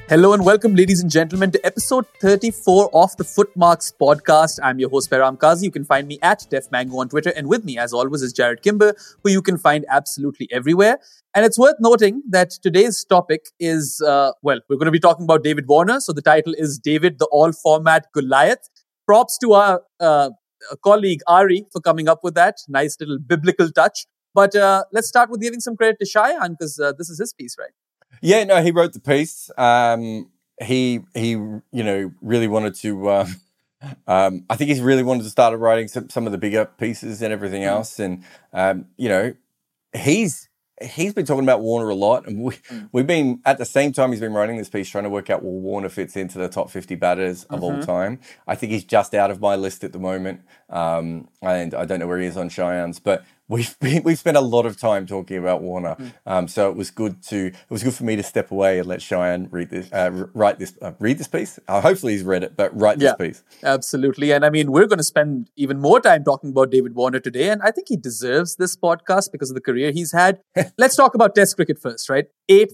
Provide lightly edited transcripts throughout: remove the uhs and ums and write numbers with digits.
Hello and welcome, ladies and gentlemen, to episode 34 of the Footmarks podcast. I'm your host, Param Kazi. You can find me at DefMango on Twitter. And with me, as always, is Jared Kimber, who you can find absolutely everywhere. And it's worth noting that today's topic is, we're going to be talking about David Warner. So the title is David, the All-Format Goliath. Props to our colleague, Ari, for coming up with that. Nice little biblical touch. But let's start with giving some credit to Shayan, because this is his piece, right? Yeah, no, he wrote the piece. He really wanted to. I think he's really wanted to start writing some of the bigger pieces and everything else. And he's been talking about Warner a lot, and we've been at the same time he's been writing this piece trying to work out where Warner fits into the top 50 batters of all time. I think he's just out of my list at the moment, and I don't know where he is on Shayan's, but we've spent a lot of time talking about Warner, so it was good for me to step away and let Shayan read this piece. Hopefully he's read it, but write this piece. Absolutely, and I mean we're going to spend even more time talking about David Warner today, and I think he deserves this podcast because of the career he's had. Let's talk about Test cricket first, right?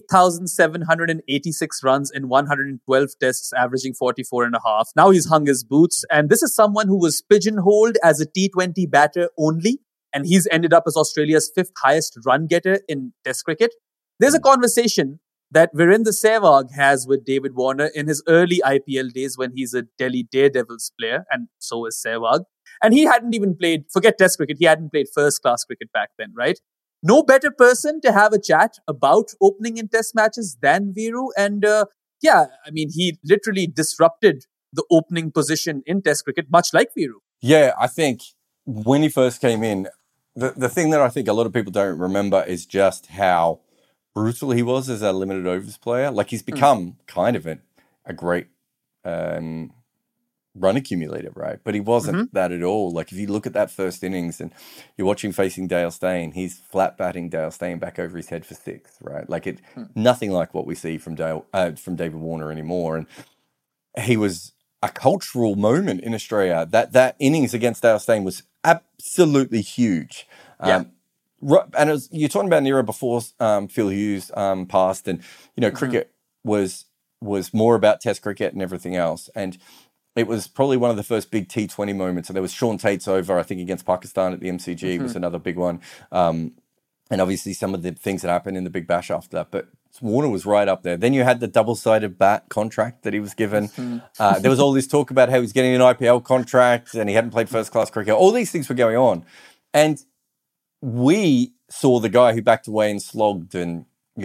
8,786 runs in 112 tests, averaging 44.5. Now he's hung his boots, and this is someone who was pigeonholed as a T20 batter only. And he's ended up as Australia's fifth highest run getter in Test cricket. There's a conversation that Virendra Sehwag has with David Warner in his early IPL days when he's a Delhi Daredevils player, and so is Sehwag. And he hadn't even played, forget Test cricket, he hadn't played first-class cricket back then, right? No better person to have a chat about opening in Test matches than Viru. And he literally disrupted the opening position in Test cricket, much like Viru. Yeah, I think when he first came in, the thing that I think a lot of people don't remember is just how brutal he was as a limited overs player. Like he's become kind of a great run accumulator, right? But he wasn't that at all. Like if you look at that first innings and you watch him facing Dale Steyn, he's flat batting Dale Steyn back over his head for 6, right? Like nothing like what we see from David Warner anymore. And he was a cultural moment in Australia. That innings against Dale Steyn was absolutely huge. And you're talking about an era before Phil Hughes passed, and cricket was more about Test cricket and everything else. And it was probably one of the first big T20 moments. And there was Sean Tate's over, I think, against Pakistan at the MCG was another big one. And obviously some of the things that happened in the Big Bash after that. But Warner was right up there. Then you had the double-sided bat contract that he was given. There was all this talk about how he was getting an IPL contract and he hadn't played first-class cricket. All these things were going on. And we saw the guy who backed away and slogged and,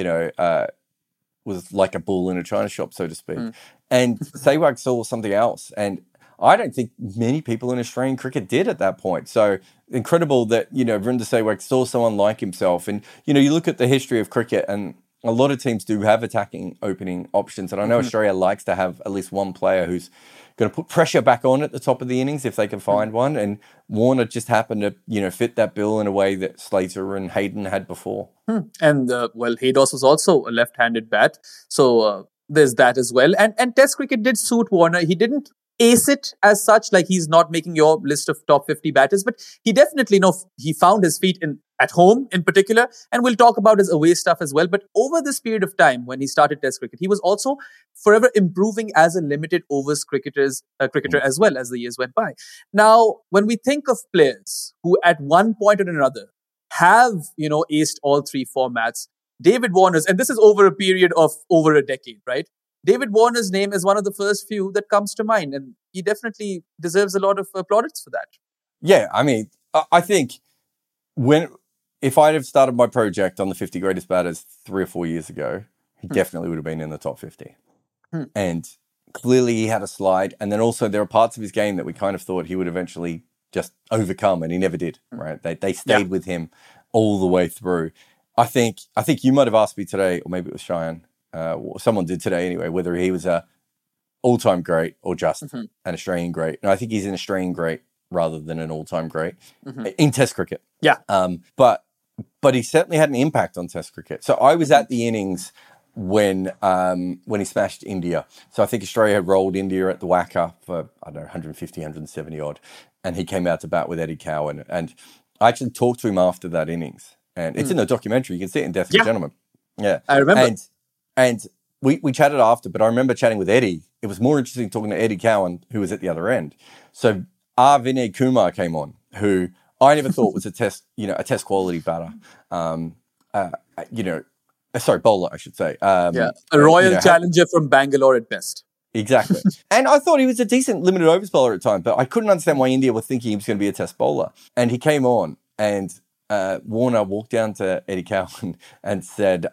was like a bull in a china shop, so to speak. And Sehwag saw something else. And I don't think many people in Australian cricket did at that point. So incredible that, Virendra Sehwag saw someone like himself. And, you look at the history of cricket and a lot of teams do have attacking opening options. And I know Australia likes to have at least one player who's going to put pressure back on at the top of the innings if they can find one. And Warner just happened to, fit that bill in a way that Slater and Hayden had before. And, Haydos was also a left-handed bat. So there's that as well. And Test cricket did suit Warner. He didn't ace it as such, like he's not making your list of top 50 batters, but he definitely he found his feet at home in particular, and we'll talk about his away stuff as well. But over this period of time when he started Test cricket, he was also forever improving as a limited overs cricketer as well as the years went by. Now, when we think of players who at one point or another have, aced all three formats, David Warner's, and this is over a period of over a decade, right? David Warner's name is one of the first few that comes to mind, and he definitely deserves a lot of plaudits for that. Yeah, I mean, I think if I'd have started my project on the 50 greatest batters 3 or 4 years ago, he definitely would have been in the top 50. And clearly he had a slide, and then also there are parts of his game that we kind of thought he would eventually just overcome, and he never did, right? They stayed with him all the way through. I think you might have asked me today, or maybe it was Shayan, someone did today anyway, whether he was a all-time great or just an Australian great. And I think he's an Australian great rather than an all-time great in Test cricket. Yeah. But he certainly had an impact on Test cricket. So I was at the innings when he smashed India. So I think Australia had rolled India at the WACA for, 150, 170 odd. And he came out to bat with Eddie Cowan. And I actually talked to him after that innings. And it's in the documentary. You can see it in Death of a Gentleman. Yeah. I remember. And we chatted after, but I remember chatting with Eddie. It was more interesting talking to Eddie Cowan, who was at the other end. So Vinay Kumar came on, who I never thought was a test quality batter. Bowler, I should say. A royal challenger from Bangalore at best. Exactly. And I thought he was a decent limited overs bowler at the time, but I couldn't understand why India were thinking he was going to be a test bowler. And he came on, and Warner walked down to Eddie Cowan and said,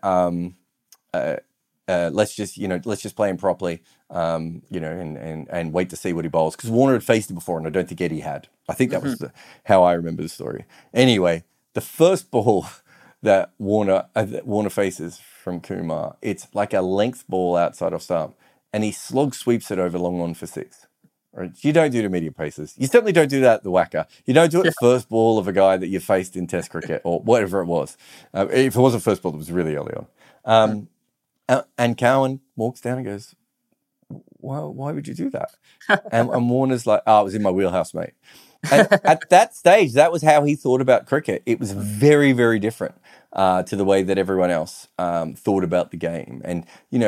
let's just play him properly, and wait to see what he bowls. Because Warner had faced him before, and I don't think Eddie had. I think that was how I remember the story. Anyway, the first ball that Warner faces from Kumar, it's like a length ball outside off stump, and he slog sweeps it over long on for 6. Right? You don't do the medium paces. You certainly don't do that at the whacker. You don't do it the first ball of a guy that you faced in Test cricket or whatever it was. If it wasn't first ball, it was really early on. And Cowan walks down and goes, why would you do that? and Warner's like, it was in my wheelhouse, mate. And at that stage, that was how he thought about cricket. It was very, very different to the way that everyone else thought about the game. And,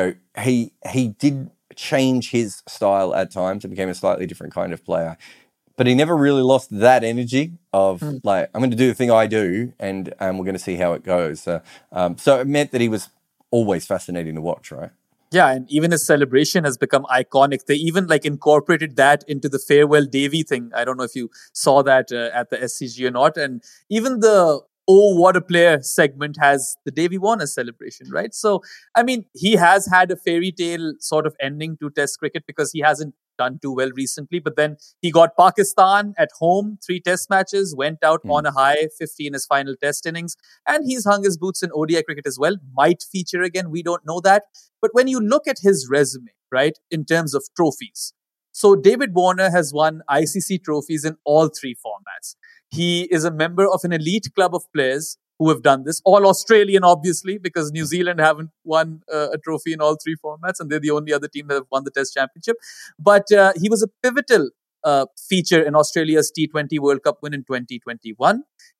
he did change his style at times and became a slightly different kind of player. But he never really lost that energy of like, I'm going to do the thing I do, and we're going to see how it goes. So it meant that he was always fascinating to watch, right? Yeah, and even his celebration has become iconic. They even incorporated that into the farewell Davy thing. I don't know if you saw that at the SCG or not. And even the "Oh, what a player" segment has the Davy Warner celebration, right? So, I mean, he has had a fairy tale sort of ending to Test cricket because he hasn't done too well recently. But then he got Pakistan at home, 3 Test matches, went out on a high, 50 in his final Test innings, and he's hung his boots in ODI cricket as well. Might feature again, we don't know that. But when you look at his resume, right, in terms of trophies, so David Warner has won ICC trophies in all 3 formats. He is a member of an elite club of players who have done this, all Australian, obviously, because New Zealand haven't won a trophy in all 3 formats, and they're the only other team that have won the Test Championship. But he was a pivotal feature in Australia's T20 World Cup win in 2021.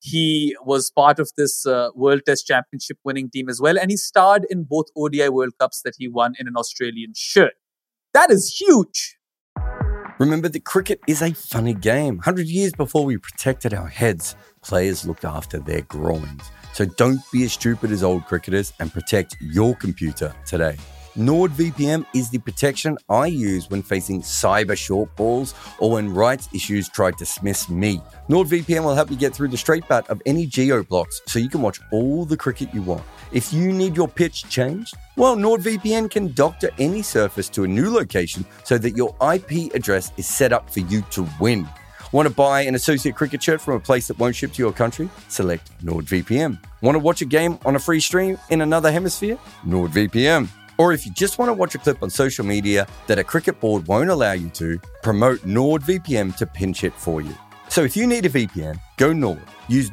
He was part of this World Test Championship winning team as well, and he starred in both ODI World Cups that he won in an Australian shirt. That is huge. Remember that cricket is a funny game. 100 years before we protected our heads, players looked after their groins. So don't be as stupid as old cricketers and protect your computer today. NordVPN is the protection I use when facing cyber short balls or when rights issues try to dismiss me. NordVPN will help you get through the straight bat of any geo blocks so you can watch all the cricket you want. If you need your pitch changed, well, NordVPN can doctor any surface to a new location so that your IP address is set up for you to win. Want to buy an associate cricket shirt from a place that won't ship to your country? Select NordVPN. Want to watch a game on a free stream in another hemisphere? NordVPN. Or if you just want to watch a clip on social media that a cricket board won't allow you to, promote NordVPN to pinch it for you. So if you need a VPN, go Nord. Use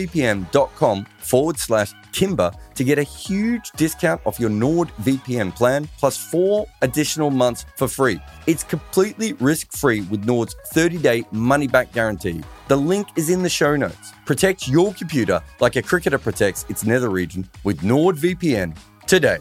nordvpn.com/Kimber to get a huge discount off your NordVPN plan plus 4 additional months for free. It's completely risk-free with Nord's 30-day money-back guarantee. The link is in the show notes. Protect your computer like a cricketer protects its nether region with NordVPN today.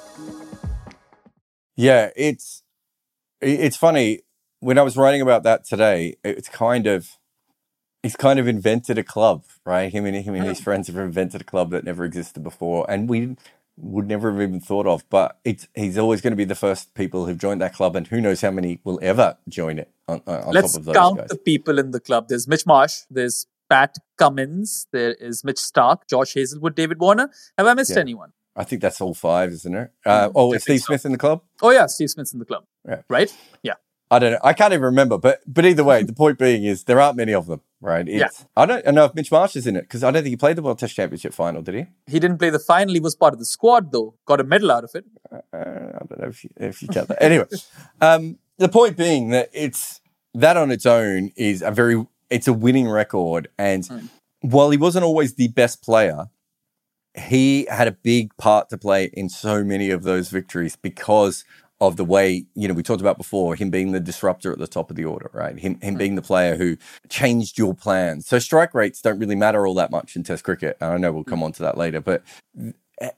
Yeah, it's funny. When I was writing about that today, he's kind of invented a club, right? Him and his friends have invented a club that never existed before, and we would never have even thought of. But he's always going to be the first people who've joined that club, and who knows how many will ever join it on Let's top of those count guys. The people in the club. There's Mitch Marsh, there's Pat Cummins, there is Mitch Stark, Josh Hazlewood, David Warner. Have I missed anyone? I think that's all 5, isn't it? Is Steve Smith in the club? Oh, yeah, Steve Smith's in the club. Yeah. Right? Yeah. I don't know. I can't even remember. But either way, the point being is there aren't many of them, right? I don't know if Mitch Marsh is in it because I don't think he played the World Test Championship final, did he? He didn't play the final. He was part of the squad, though. Got a medal out of it. I don't know if you count that. Anyway, the point being that that on its own is it's a winning record. And while he wasn't always the best player, he had a big part to play in so many of those victories because of the way, we talked about before, him being the disruptor at the top of the order, right? Him being the player who changed your plans. So strike rates don't really matter all that much in Test cricket. And I know we'll come on to that later, but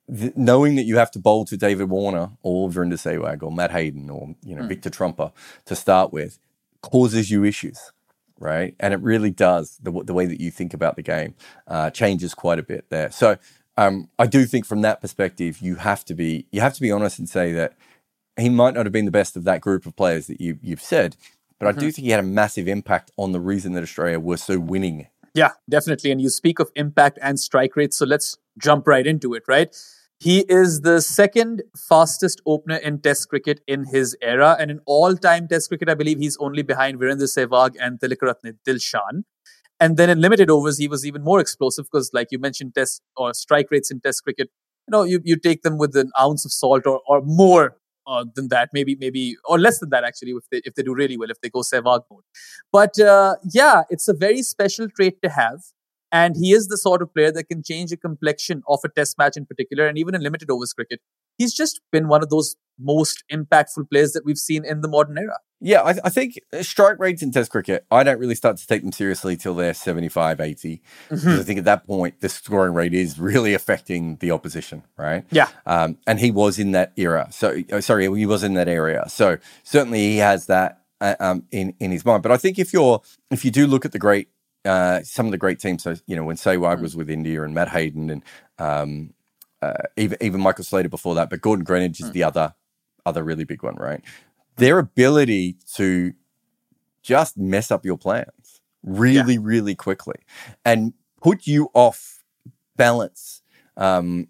knowing that you have to bowl to David Warner or Virender Sehwag or Matt Hayden or Victor Trumper to start with causes you issues, right? And it really does. The way that you think about the game changes quite a bit there. So I do think from that perspective, you have to be honest and say that he might not have been the best of that group of players that you've said, but I do think he had a massive impact on the reason that Australia were so winning. Yeah, definitely. And you speak of impact and strike rate, so let's jump right into it, right? He is the second fastest opener in Test cricket in his era. And in all-time Test cricket, I believe he's only behind Virender Sehwag and Tilakaratne Dilshan. And then in limited overs, he was even more explosive because, like you mentioned, test or strike rates in Test cricket, you take them with an ounce of salt or more than that, maybe or less than that actually, if they do really well, if they go Sehwag mode. But yeah, it's a very special trait to have. And he is the sort of player that can change the complexion of a test match in particular, and even in limited overs cricket. He's just been one of those most impactful players that we've seen in the modern era. Yeah, I think strike rates in Test cricket, I don't really start to take them seriously till they're 75, 80. Because I think at that point, the scoring rate is really affecting the opposition, right? Yeah. And he was in that era. He was in that area. So certainly he has that in his mind. But I think if you do look at the great, some of the great teams, so, when Sehwag was with India and Matt Hayden and even Michael Slater before that, but Gordon Greenidge is the other really big one, right? Their ability to just mess up your plans really, really quickly and put you off balance. And,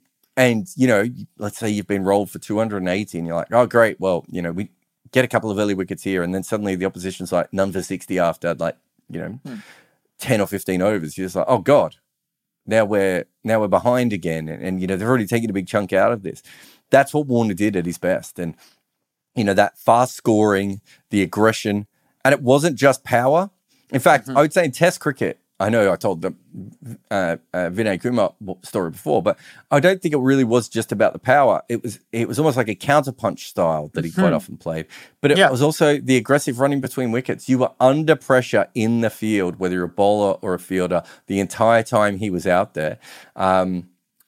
let's say you've been rolled for 280 and you're like, oh, great. Well, we get a couple of early wickets here. And then suddenly the opposition's like none for 60 after 10 or 15 overs. You're just like, oh God, now we're behind again. And they've already taken a big chunk out of this. That's what Warner did at his best. And, that fast scoring, the aggression, and it wasn't just power. In fact, I would say in Test cricket, I know I told the Vinay Kumar story before, but I don't think it really was just about the power. It was almost like a counterpunch style that he quite often played. But it was also the aggressive running between wickets. You were under pressure in the field, whether you're a bowler or a fielder, the entire time he was out there. So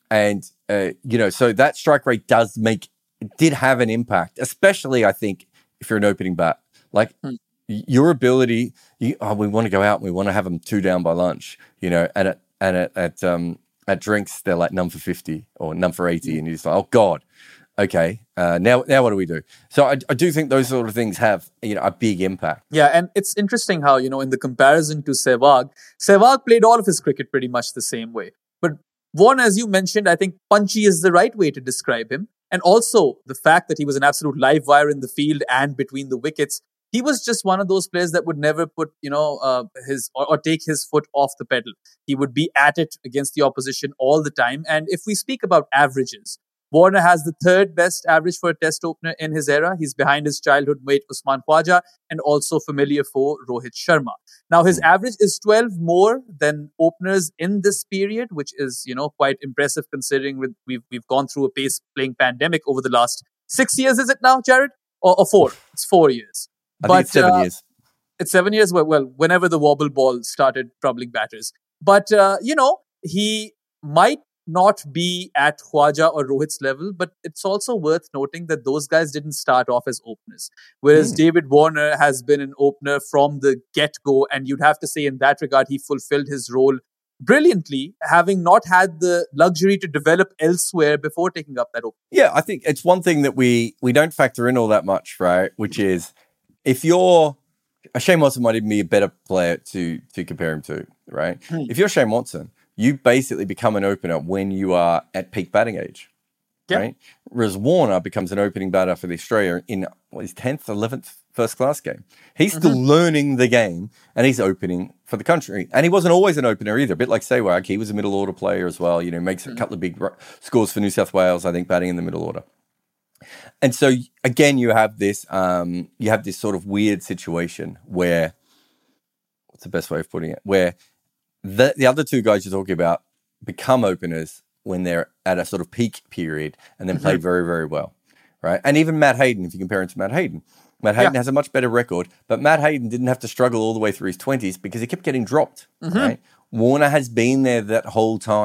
that strike rate did have an impact, especially I think if you're an opening bat. Like your ability, we want to go out and we want to have them 2 down by lunch, and at drinks they're like none for 50 or none for 80, and you're just like, oh God, okay, now what do we do? So I do think those sort of things have a big impact. Yeah, and it's interesting how in the comparison to Sehwag played all of his cricket pretty much the same way. But Warner, as you mentioned, I think punchy is the right way to describe him. And also the fact that he was an absolute live wire in the field and between the wickets. He was just one of those players that would never put, or take his foot off the pedal. He would be at it against the opposition all the time. And if we speak about averages, Warner has the 3rd best average for a Test opener in his era. He's behind his childhood mate Usman Khwaja and also familiar foe Rohit Sharma. Now, his average is 12 more than openers in this period, which is, quite impressive considering we've gone through a pace-playing pandemic over the last 6 years, is it now, Jared? Or 4? It's 4 years. I think it's 7 years. It's 7 years? Well, whenever the wobble ball started troubling batters. But, he might not be at Khwaja or Rohit's level, but it's also worth noting that those guys didn't start off as openers. Whereas David Warner has been an opener from the get-go, and you'd have to say in that regard, he fulfilled his role brilliantly, having not had the luxury to develop elsewhere before taking up that opener. Yeah, I think it's one thing that we don't factor in all that much, right? Which is, if you're Shane Watson might even be a better player to compare him to, right? If you're Shane Watson, you basically become an opener when you are at peak batting age, right? Whereas Warner becomes an opening batter for the Australia in his 10th, 11th first-class game. He's still learning the game, and he's opening for the country. And he wasn't always an opener either. A bit like Sehwag, he was a middle-order player as well. Makes a couple of big scores for New South Wales, I think, batting in the middle order. And so, again, you have this sort of weird situation where, what's the best way of putting it? Where the other 2 guys you're talking about become openers when they're at a sort of peak period and then play very, very well, right? And even Matt Hayden, if you compare him to Matt Hayden has a much better record, but Matt Hayden didn't have to struggle all the way through his 20s because he kept getting dropped, right? Warner has been there that whole time,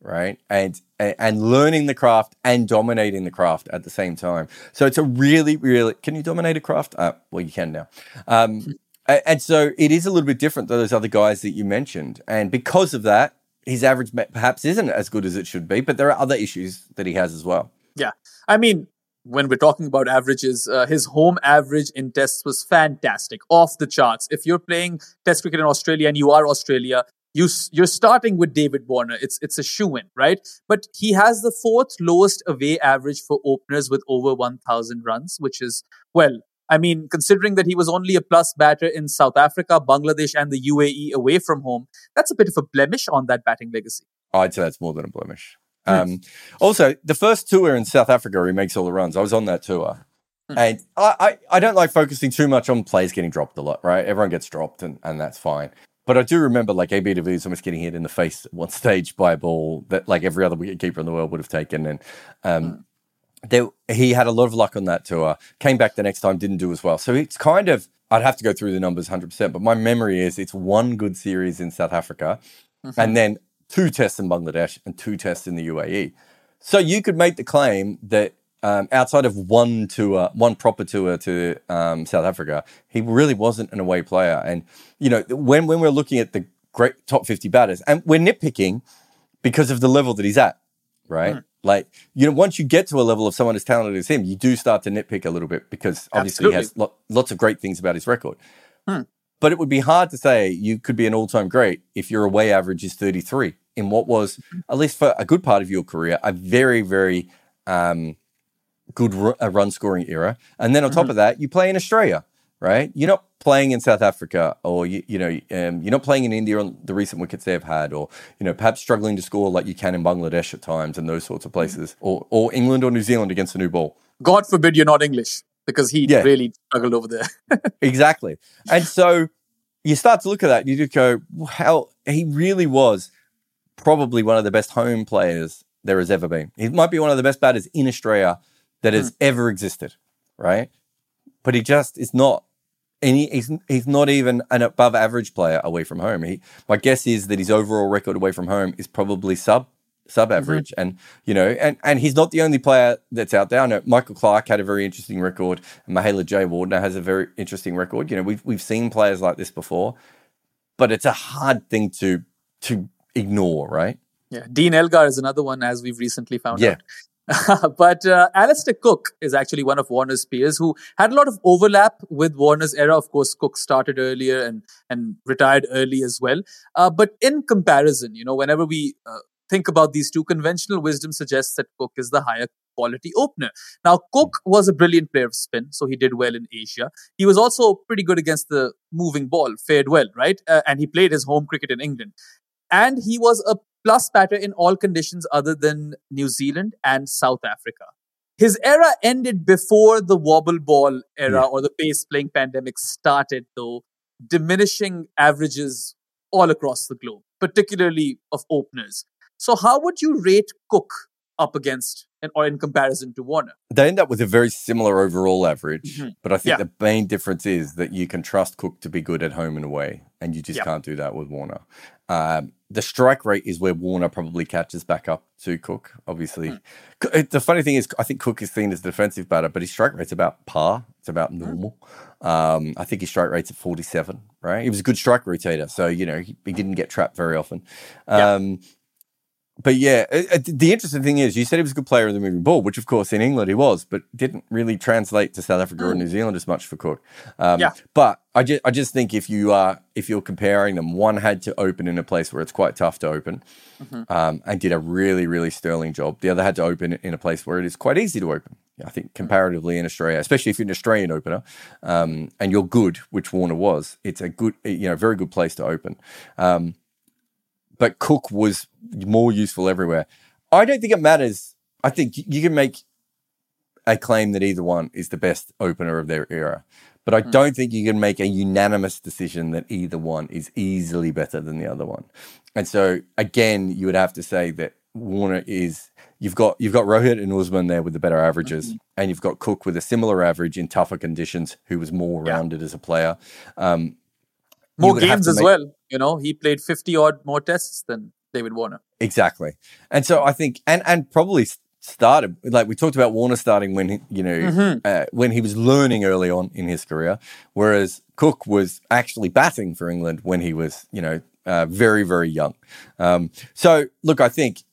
right? And learning the craft and dominating the craft at the same time. So it's a really, really... Can you dominate a craft? Well, you can now. And so it is a little bit different than those other guys that you mentioned. And because of that, his average perhaps isn't as good as it should be, but there are other issues that he has as well. Yeah. I mean, when we're talking about averages, his home average in tests was fantastic, off the charts. If you're playing test cricket in Australia and you are Australia, you're starting with David Warner. It's a shoo-in, right? But he has the fourth lowest away average for openers with over 1,000 runs, which is, well, I mean, considering that he was only a plus batter in South Africa, Bangladesh, and the UAE away from home, that's a bit of a blemish on that batting legacy. I'd say that's more than a blemish. Also, the first tour in South Africa where he makes all the runs, I was on that tour. And I don't like focusing too much on players getting dropped a lot, right? Everyone gets dropped and that's fine. But I do remember like AB de Villiers almost getting hit in the face at one stage by a ball that like every other wicketkeeper in the world would have taken. And he had a lot of luck on that tour, came back the next time, didn't do as well. So it's kind of, I'd have to go through the numbers 100%, but my memory is it's one good series in South Africa and then 2 tests in Bangladesh and 2 tests in the UAE. So you could make the claim that outside of one proper tour to South Africa, he really wasn't an away player. And, you know, when we're looking at the great top 50 batters, and we're nitpicking because of the level that he's at, right? Like, you know, once you get to a level of someone as talented as him, you do start to nitpick a little bit because obviously he has lots of great things about his record. But it would be hard to say you could be an all-time great if your away average is 33 in what was, at least for a good part of your career, a very, very good run-scoring era. And then on top of that, you play in Australia, right? You're not playing in South Africa, or you're not playing in India on the recent wickets they've had, or perhaps struggling to score like you can in Bangladesh at times and those sorts of places, or England or New Zealand against a new ball. God forbid you're not English, because he really struggled over there. Exactly. And so you start to look at that and you just go, wow, he really was probably one of the best home players there has ever been. He might be one of the best batters in Australia that has ever existed, right? But he just is not. And he's not even an above average player away from home. My guess is that his overall record away from home is probably sub average. And and he's not the only player that's out there. I know Michael Clarke had a very interesting record, and Mahela Jayawardene has a very interesting record. We've seen players like this before, but it's a hard thing to ignore, right? Yeah, Dean Elgar is another one, as we've recently found out. But Alistair Cook is actually one of Warner's peers who had a lot of overlap with Warner's era. Of course, Cook started earlier and retired early as well. But in comparison, whenever we think about these two, conventional wisdom suggests that Cook is the higher quality opener. Now, Cook was a brilliant player of spin, so he did well in Asia. He was also pretty good against the moving ball, fared well, right? And he played his home cricket in England. And he was a plus batter in all conditions other than New Zealand and South Africa. His era ended before the wobble ball era or the pace playing pandemic started, though, diminishing averages all across the globe, particularly of openers. So how would you rate Cook up against or in comparison to Warner? They end up with a very similar overall average, but I think the main difference is that you can trust Cook to be good at home and away, and you just can't do that with Warner. The strike rate is where Warner probably catches back up to Cook, obviously. The funny thing is, I think Cook is seen as a defensive batter, but his strike rate's about par. It's about normal. I think his strike rate's at 47, right? He was a good strike rotator, so, he didn't get trapped very often. But the interesting thing is, you said he was a good player of the moving ball, which of course in England he was, but didn't really translate to South Africa or New Zealand as much for Cook. But I just think if you're comparing them, one had to open in a place where it's quite tough to open, and did a really, really sterling job. The other had to open in a place where it is quite easy to open. I think comparatively in Australia, especially if you're an Australian opener, and you're good, which Warner was, it's a good, very good place to open. But Cook was more useful everywhere. I don't think it matters. I think you can make a claim that either one is the best opener of their era. But I don't think you can make a unanimous decision that either one is easily better than the other one. And so, again, you would have to say that Warner is... You've got Rohit and Usman there with the better averages, and you've got Cook with a similar average in tougher conditions, who was more rounded as a player. More games as well. He played 50 odd more tests than David Warner. Exactly. And so I think, and probably started, like we talked about Warner starting when, when he was learning early on in his career, whereas Cook was actually batting for England when he was, very, very young. So look, I think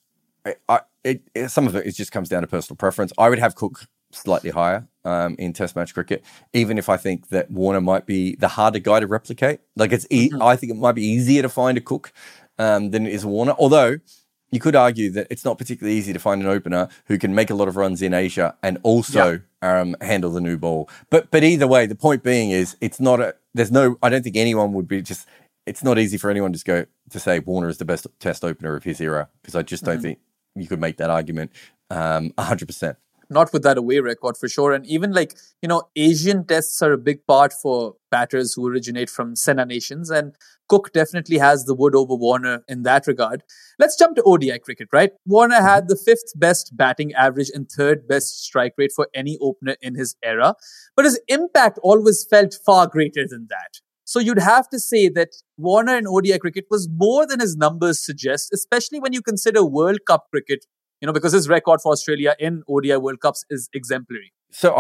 some of it just comes down to personal preference. I would have Cook slightly higher in Test match cricket, even if I think that Warner might be the harder guy to replicate. Like I think it might be easier to find a Cook than it is a Warner. Although you could argue that it's not particularly easy to find an opener who can make a lot of runs in Asia and also handle the new ball. But either way, the point being is I don't think anyone would be just. It's not easy for anyone to say Warner is the best Test opener of his era, because I just don't think you could make that argument 100%. Not with that away record for sure. And even Asian tests are a big part for batters who originate from Sena nations. And Cook definitely has the wood over Warner in that regard. Let's jump to ODI cricket, right? Warner had the 5th best batting average and 3rd best strike rate for any opener in his era. But his impact always felt far greater than that. So you'd have to say that Warner in ODI cricket was more than his numbers suggest, especially when you consider World Cup cricket, because his record for Australia in ODI World Cups is exemplary. So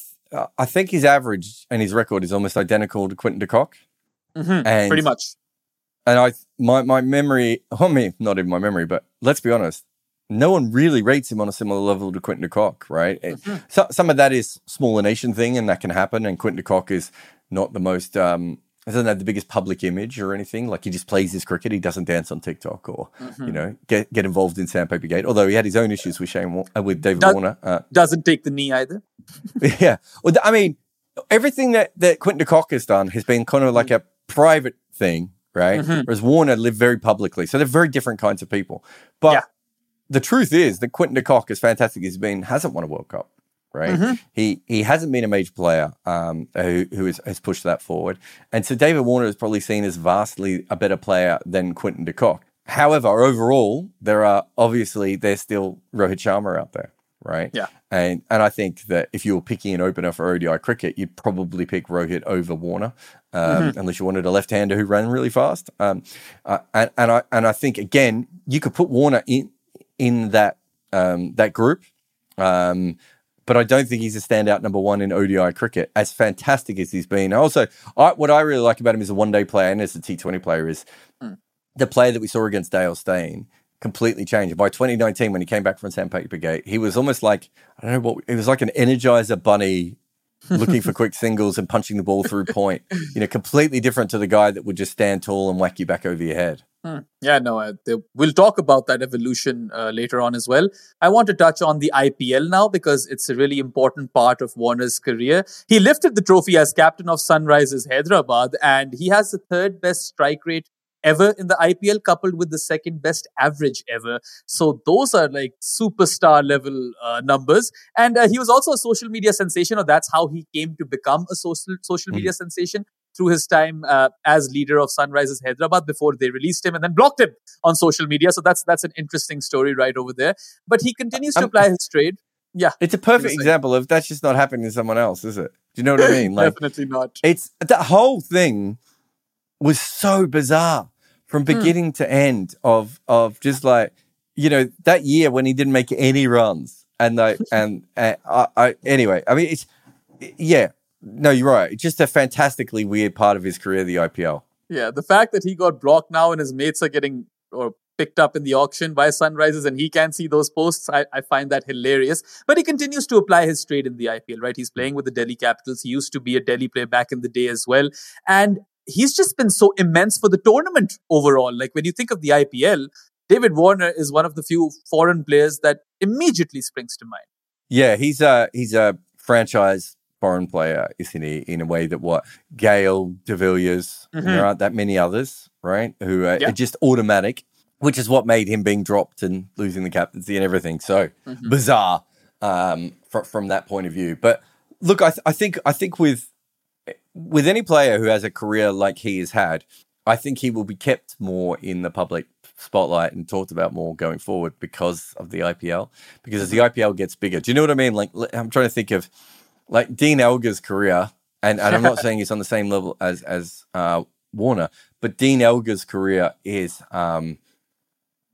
I think his average and his record is almost identical to Quinton de Kock. And pretty much. And my memory, not even my memory, but let's be honest, no one really rates him on a similar level to Quinton de Kock, right? So, some of that is smaller nation thing, and that can happen. And Quinton de Kock is not the most... doesn't have the biggest public image or anything. Like, he just plays his cricket. He doesn't dance on TikTok or, get involved in Sandpaper Gate. Although he had his own issues with David Warner. Doesn't take the knee either. Yeah. Well, I mean, everything that Quinton de Kock has done has been kind of like a private thing, right? Whereas Warner lived very publicly. So they're very different kinds of people. But the truth is that Quinton de Kock, as fantastic as he's been, hasn't won a World Cup. Right, he hasn't been a major player who has pushed that forward, and so David Warner is probably seen as vastly a better player than Quinton de Kock. However, overall, there's still Rohit Sharma out there, right? Yeah, and I think that if you were picking an opener for ODI cricket, you'd probably pick Rohit over Warner, unless you wanted a left-hander who ran really fast. And I think again you could put Warner in that group. But I don't think he's a standout number one in ODI cricket, as fantastic as he's been. Also, what I really like about him as a one-day player and as a T20 player is the player that we saw against Dale Steyn completely changed. By 2019, when he came back from Sandpaper Gate, he was almost like, it was like an Energizer bunny looking for quick singles and punching the ball through point. Completely different to the guy that would just stand tall and whack you back over your head. Yeah, no, we'll talk about that evolution later on as well. I want to touch on the IPL now because it's a really important part of Warner's career. He lifted the trophy as captain of Sunrisers Hyderabad, and he has the 3rd best strike rate ever in the IPL, coupled with the 2nd best average ever. So those are like superstar level numbers. And he was also a social media sensation, or that's how he came to become a social media sensation, through his time as leader of Sunrisers Hyderabad before they released him and then blocked him on social media. So that's an interesting story right over there. But he continues to apply his trade. Yeah. It's a perfect example of that's just not happening to someone else, is it? Do you know what I mean? Like, definitely not. It's the whole thing was so bizarre from beginning to end of just like, that year when he didn't make any runs anyway, I mean, no, you're right. It's just a fantastically weird part of his career, the IPL. Yeah, the fact that he got blocked now and his mates are getting picked up in the auction by Sunrisers and he can't see those posts, I find that hilarious. But he continues to apply his trade in the IPL, right? He's playing with the Delhi Capitals. He used to be a Delhi player back in the day as well. And he's just been so immense for the tournament overall. Like, when you think of the IPL, David Warner is one of the few foreign players that immediately springs to mind. Yeah, he's a franchise foreign player, isn't he? In a way that Gale, De Villiers, there aren't that many others, right? Who are just automatic, which is what made him being dropped and losing the captaincy and everything. So bizarre from that point of view. But look, I think with any player who has a career like he has had, I think he will be kept more in the public spotlight and talked about more going forward because of the IPL. Because as the IPL gets bigger, do you know what I mean? Like, I'm trying to think of like Dean Elgar's career, and I'm not saying he's on the same level as Warner, but Dean Elgar's career is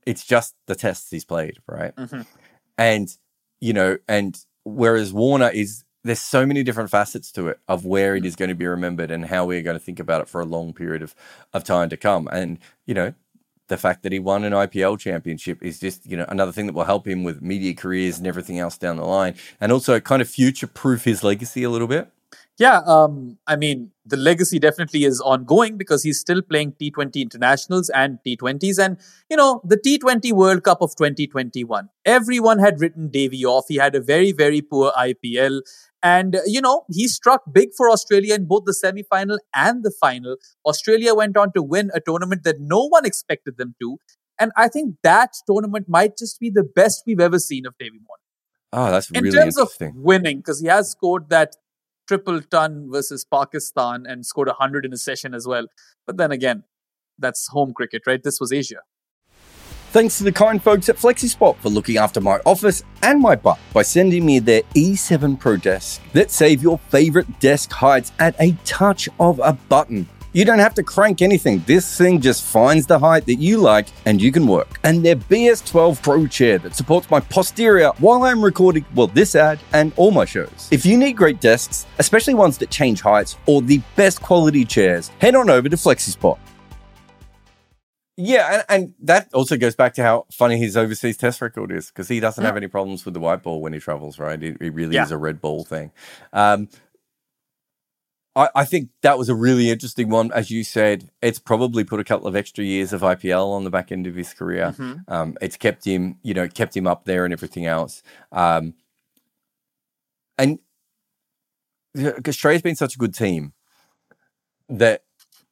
It's just the tests he's played, right? Mm-hmm. And, and whereas Warner there's so many different facets to it of where it is going to be remembered and how we're going to think about it for a long period of time to come. And, the fact that he won an IPL championship is just, another thing that will help him with media careers and everything else down the line. And also kind of future-proof his legacy a little bit. Yeah, the legacy definitely is ongoing because he's still playing T20 internationals and T20s. And, the T20 World Cup of 2021, everyone had written Davy off. He had a very, very poor IPL. And, he struck big for Australia in both the semi-final and the final. Australia went on to win a tournament that no one expected them to. And I think that tournament might just be the best we've ever seen of Davy Warner. Oh, that's really interesting. In terms of winning, because he has scored that triple ton versus Pakistan and scored 100 in a session as well. But then again, that's home cricket, right? This was Asia. Thanks to the kind folks at FlexiSpot for looking after my office and my butt by sending me their E7 Pro desk that save your favorite desk heights at a touch of a button. You don't have to crank anything. This thing just finds the height that you like and you can work. And their BS12 Pro chair that supports my posterior while I'm recording, this ad and all my shows. If you need great desks, especially ones that change heights or the best quality chairs, head on over to FlexiSpot. Yeah, and that also goes back to how funny his overseas test record is, because he doesn't have any problems with the white ball when he travels, right? It really is a red ball thing. I think that was a really interesting one. As you said, it's probably put a couple of extra years of IPL on the back end of his career. Mm-hmm. It's kept him up there and everything else. And Australia's been such a good team that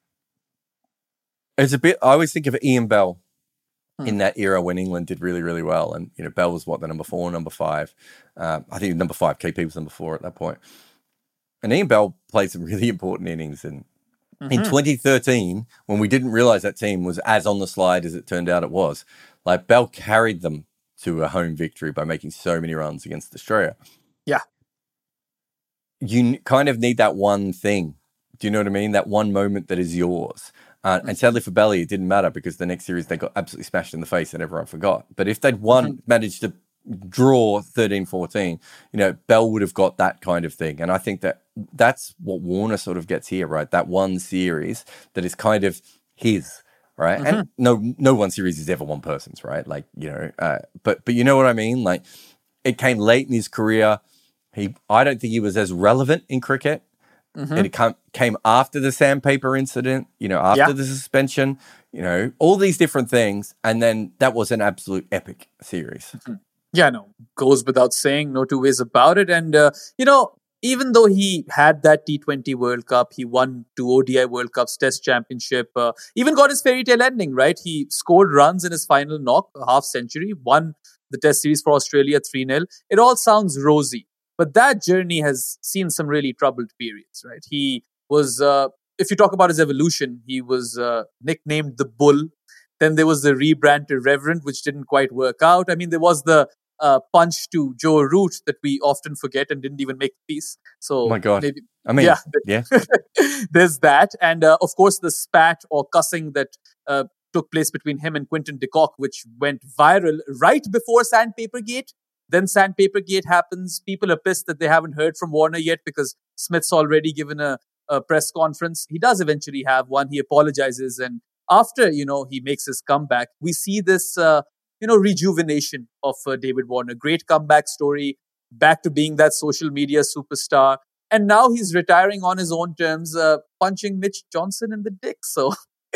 it's a bit. I always think of Ian Bell in that era when England did really, really well, and Bell was the number 4, number 5. I think number 5. KP was number 4 at that point. And Ian Bell played some really important innings. And in 2013, when we didn't realize that team was as on the slide as it turned out it was, Bell carried them to a home victory by making so many runs against Australia. Yeah. You kind of need that one thing. Do you know what I mean? That one moment that is yours. And sadly for Belly, it didn't matter because the next series they got absolutely smashed in the face and everyone forgot. But if they'd managed to draw 13-14, Bell would have got that kind of thing. And I think that's what Warner sort of gets here, right? That one series that is kind of his, right? And no one series is ever one person's, right? But you know what I mean? It came late in his career. I don't think he was as relevant in cricket. It came after the sandpaper incident, after the suspension, all these different things. And then that was an absolute epic series. Yeah, no, goes without saying, no two ways about it. And, even though he had that T20 World Cup, he won 2 ODI World Cups, Test Championship, even got his fairy tale ending, right? He scored runs in his final knock, a half century, won the Test series for Australia 3-0. It all sounds rosy, but that journey has seen some really troubled periods, right? He was, if you talk about his evolution, he was nicknamed the Bull. Then there was the rebrand to Reverend, which didn't quite work out. I mean, there was the punch to Joe Root that we often forget and didn't even make the piece. So, oh my God. Yeah. There's that. And of course, the spat or cussing that took place between him and Quinton de Kock, which went viral right before Sandpaper Gate. Then Sandpaper Gate happens. People are pissed that they haven't heard from Warner yet because Smith's already given a press conference. He does eventually have one. He apologizes. And after, he makes his comeback, we see this, rejuvenation of David Warner. Great comeback story, back to being that social media superstar. And now he's retiring on his own terms, punching Mitch Johnson in the dick. So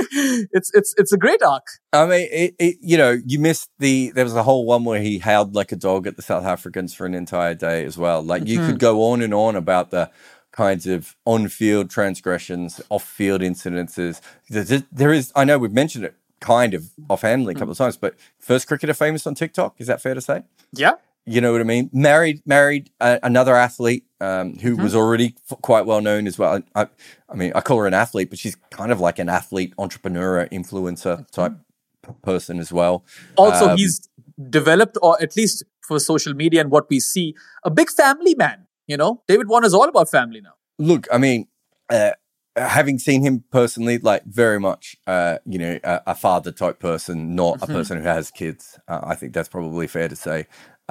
it's a great arc. I mean, you missed there was a whole one where he howled like a dog at the South Africans for an entire day as well. You could go on and on about the kinds of on-field transgressions, off-field incidences. There is, I know we've mentioned it kind of offhandedly a couple of times, but first cricketer famous on TikTok, is that fair to say? Yeah. You know what I mean? Married another athlete who was already quite well known as well. I mean, I call her an athlete, but she's kind of like an athlete, entrepreneur, influencer type person as well. Also, he's developed, or at least for social media and what we see, a big family man. David Warner's all about family now. Look, I mean, having seen him personally, like very much, a father type person, not a person who has kids. I think that's probably fair to say.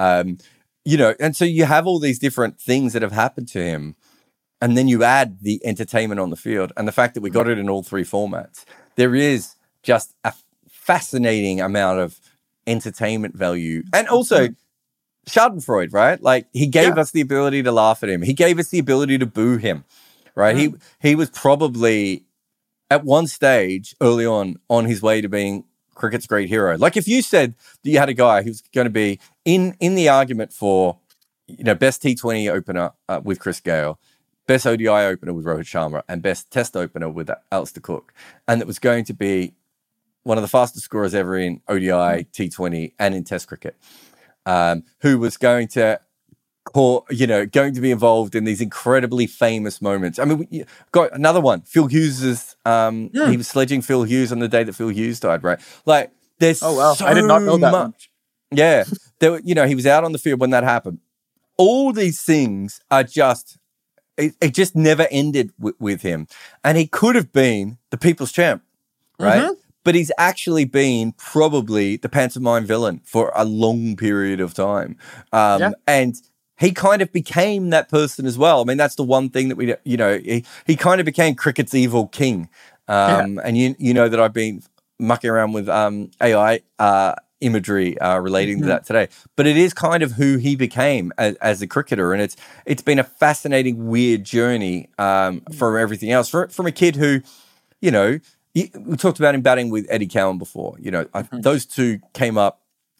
And so you have all these different things that have happened to him, and then you add the entertainment on the field and the fact that we got it in all three formats. There is just a fascinating amount of entertainment value, and also Schadenfreude, right? Like he gave us the ability to laugh at him. He gave us the ability to boo him. Right. He was probably at one stage early on his way to being cricket's great hero. Like if you said that you had a guy who's going to be in the argument for, best T20 opener with Chris Gale, best ODI opener with Rohit Sharma, and best test opener with Alistair Cook, and that was going to be one of the fastest scorers ever in ODI, T20, and in test cricket, who was going to going to be involved in these incredibly famous moments. I mean, we got another one. Phil Hughes's. He was sledging Phil Hughes on the day that Phil Hughes died. Right? Like, there's so I did not know that much. Yeah, he was out on the field when that happened. All these things are just. It just never ended with him, and he could have been the people's champ, right? But he's actually been probably the pantomime villain for a long period of time, and. He kind of became that person as well. I mean, that's the one thing that he kind of became cricket's evil king. And you know that I've been mucking around with AI imagery relating to that today. But it is kind of who he became as a cricketer. And it's been a fascinating, weird journey from everything else. From a kid who, we talked about him batting with Eddie Cowan before. Those two came up,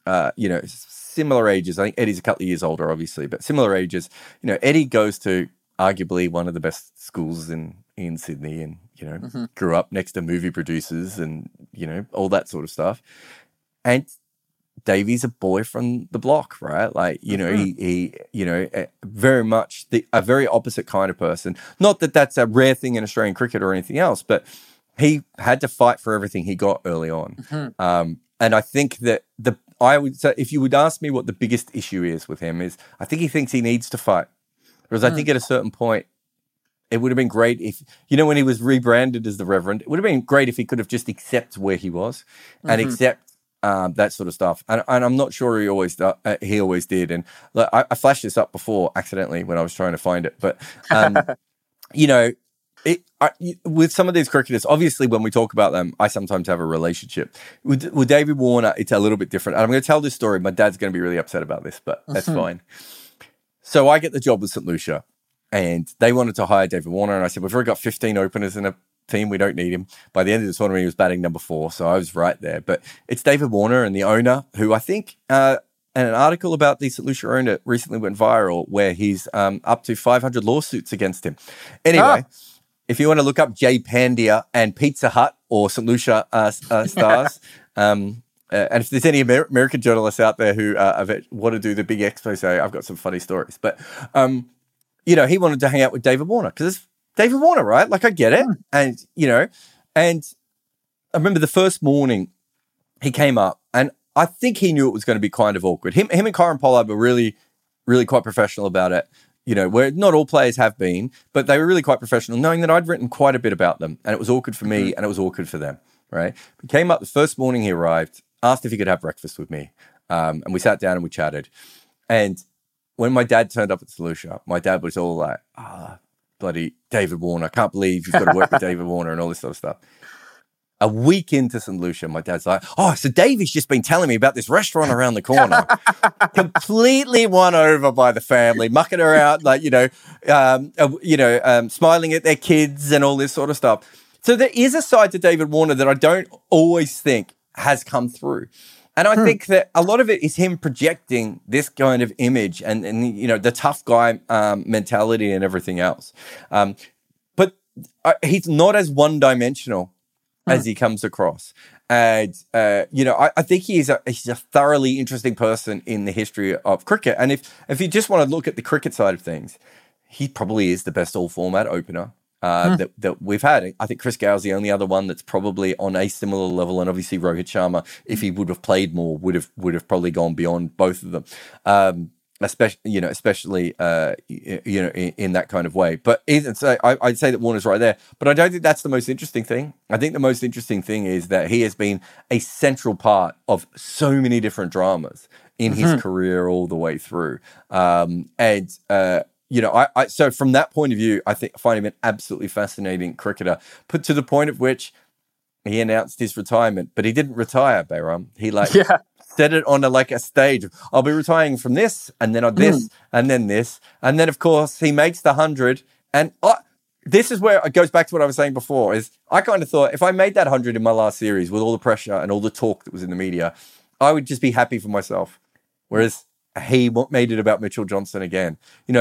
similar ages. I think Eddie's a couple of years older, obviously, but similar ages. Eddie goes to arguably one of the best schools in Sydney, and grew up next to movie producers and all that sort of stuff. And Davey's a boy from the block, right? Like he very much a very opposite kind of person. Not that that's a rare thing in Australian cricket or anything else, but he had to fight for everything he got early on. And I think that I would say, if you would ask me what the biggest issue is with him, is I think he thinks he needs to fight. Whereas I think at a certain point, it would have been great if, when he was rebranded as the Reverend, it would have been great if he could have just accepted where he was and accept that sort of stuff. And I'm not sure he always did. And look, I flashed this up before accidentally when I was trying to find it. But, with some of these cricketers, obviously, when we talk about them, I sometimes have a relationship. With David Warner, it's a little bit different. And I'm going to tell this story. My dad's going to be really upset about this, but that's fine. So I get the job with St. Lucia, and they wanted to hire David Warner. And I said, we've already got 15 openers in a team. We don't need him. By the end of the tournament, he was batting number 4. So I was right there. But it's David Warner and the owner, who I think... and an article about the St. Lucia owner recently went viral, where he's up to 500 lawsuits against him. Anyway... If you want to look up Jay Pandya and Pizza Hut or St. Lucia stars, and if there's any American journalists out there who want to do the big expose, I've got some funny stories. But, he wanted to hang out with David Warner because it's David Warner, right? Like, I get it. And, and I remember the first morning he came up, and I think he knew it was going to be kind of awkward. Him and Kyron Pollard were really, really quite professional about it. Where not all players have been, but they were really quite professional, knowing that I'd written quite a bit about them, and it was awkward for me and it was awkward for them, right? He came up the first morning he arrived, asked if he could have breakfast with me, and we sat down and we chatted. And when my dad turned up at St. Lucia, my dad was all like, bloody David Warner, I can't believe you've got to work with David Warner and all this sort of stuff. A week into St. Lucia, my dad's like, so Davey's just been telling me about this restaurant around the corner. Completely won over by the family, mucking around, like, smiling at their kids and all this sort of stuff. So there is a side to David Warner that I don't always think has come through. And I think that a lot of it is him projecting this kind of image and the tough guy mentality and everything else. But he's not as one-dimensional as he comes across. And, I think he's a thoroughly interesting person in the history of cricket. And if you just want to look at the cricket side of things, he probably is the best all-format opener that we've had. I think Chris Gale's the only other one that's probably on a similar level. And obviously Rohit Sharma, if he would have played more, would have probably gone beyond both of them. especially in that kind of way. But so I'd say that Warner's right there. But I don't think that's the most interesting thing. I think the most interesting thing is that he has been a central part of so many different dramas in his career all the way through. So from that point of view, I find him an absolutely fascinating cricketer. Put to the point of which he announced his retirement, but he didn't retire, Bayram. He said it on a stage. I'll be retiring from this, and then on this, and then this, and then of course he makes the 100. And this is where it goes back to what I was saying before. Is I kind of thought if I made that 100 in my last series with all the pressure and all the talk that was in the media, I would just be happy for myself. Whereas he made it about Mitchell Johnson again.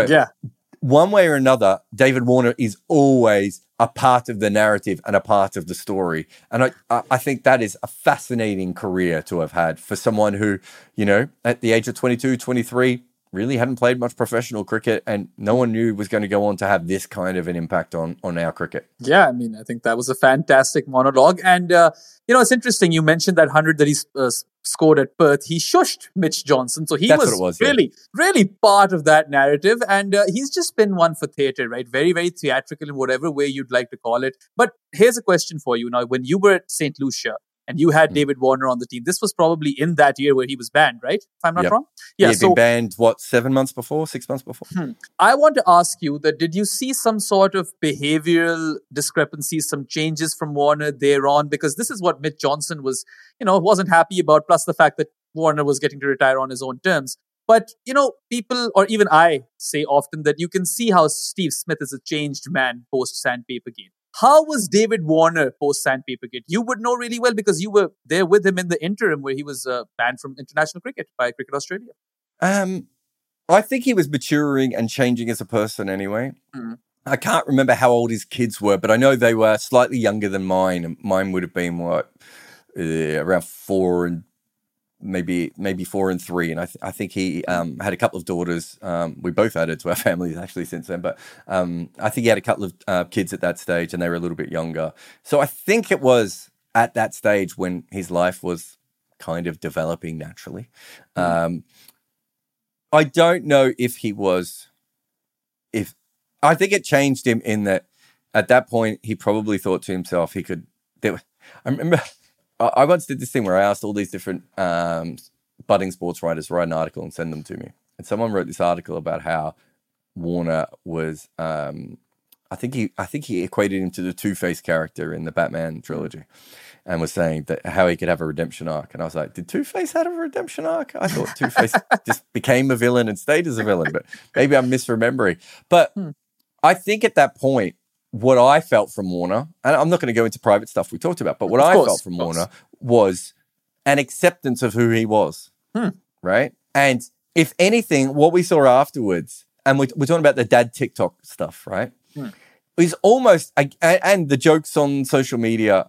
One way or another, David Warner is always a part of the narrative and a part of the story. And I think that is a fascinating career to have had for someone who, at the age of 22, 23, really hadn't played much professional cricket and no one knew was going to go on to have this kind of an impact on our cricket. Yeah, I mean, I think that was a fantastic monologue. And, it's interesting. You mentioned that 100 that he scored at Perth. He shushed Mitch Johnson. So he was really part of that narrative. And he's just been one for theatre, right? Very, very theatrical in whatever way you'd like to call it. But here's a question for you. Now, when you were at St. Lucia, and you had David Warner on the team. This was probably in that year where he was banned, right? If I'm not wrong? Yeah, he'd been banned, 6 months before? I want to ask you that did you see some sort of behavioral discrepancies, some changes from Warner thereon? Because this is what Mitch Johnson wasn't happy about, plus the fact that Warner was getting to retire on his own terms. But, people, or even I say often that you can see how Steve Smith is a changed man post-Sandpaper Gate. How was David Warner post-Sandpaper Gate? You would know really well because you were there with him in the interim where he was banned from international cricket by Cricket Australia. I think he was maturing and changing as a person anyway. I can't remember how old his kids were, but I know they were slightly younger than mine. Mine would have been around 4 and maybe 4 and 3, and I think he had a couple of daughters. We both added to our families actually since then, but I think he had a couple of kids at that stage, and they were a little bit younger. So I think it was at that stage when his life was kind of developing naturally. I don't know if he was. I think it changed him in that at that point he probably thought to himself he could. I remember. I once did this thing where I asked all these different budding sports writers to write an article and send them to me. And someone wrote this article about how Warner was, I think he equated him to the Two-Face character in the Batman trilogy and was saying that how he could have a redemption arc. And I was like, did Two-Face have a redemption arc? I thought Two-Face just became a villain and stayed as a villain, but maybe I'm misremembering. But I think at that point, what I felt from Warner, and I'm not going to go into private stuff we talked about, but what I felt from Warner was an acceptance of who he was, right? And if anything, what we saw afterwards, and we're talking about the dad TikTok stuff, right? Is almost, and the jokes on social media,